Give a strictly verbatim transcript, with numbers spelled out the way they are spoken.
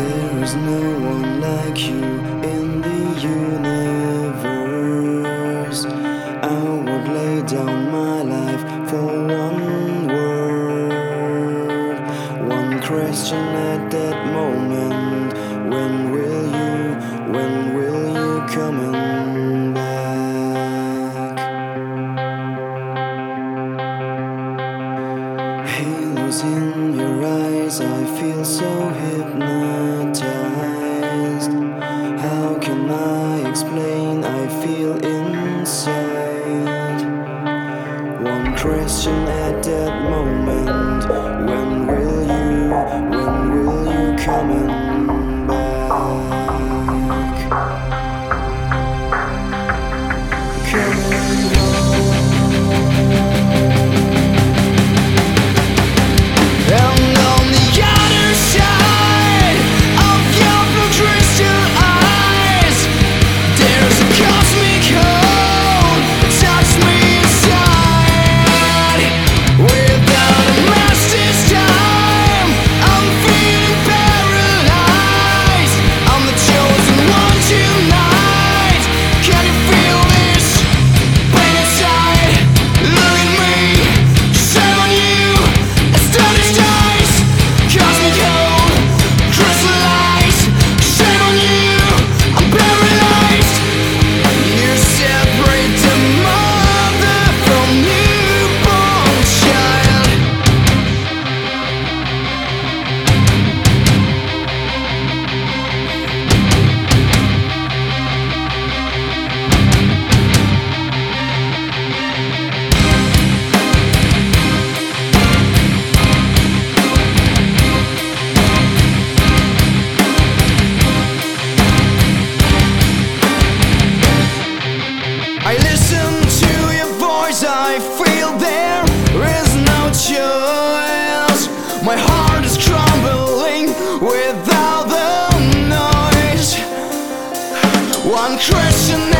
There is no one like you in the universe. I would lay down my life for one word, one question at that moment. When will you, when will you coming back? Halos in your eyes, I feel so hypnotized. How can I explain? I feel inside. One question at that moment. When will you, when will you coming back? Coming home. And on the other side of your blue crystal eyes, there's a cosmic hole that touched me inside. Without a mask this time, I'm feeling paralyzed. I'm the chosen one tonight. Can you feel this pain inside? Look at me, shame on you. It's done its dice. Cosmic hole, crystallized. Shame on you, I'm paralyzed. You separate the mother from newborn child. I listen to your voice, I feel there is no choice. My heart is crumbling without the noise. One question